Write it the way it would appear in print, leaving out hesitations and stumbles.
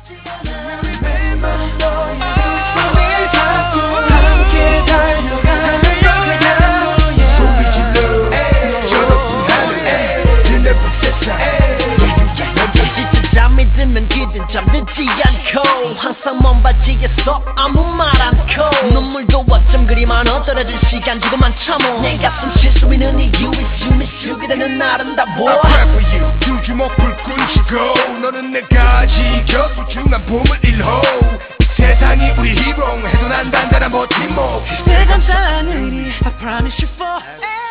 잠들지 않고 항상 먼 바지에서 아무 말 않고 눈물도 어쩜 그리 많아 떨어질 시간 조금만 참어 내가 숨쉴 수 있는 이유 is you miss you 그대는 아름다워 I pray for you 두 주먹 불끈 쥐고 너는 내가 지켜 소중한 봄을 1호 세상이 우리 히로 해도 난 단단한 버팀목 늘 감사한 일이 I promise you for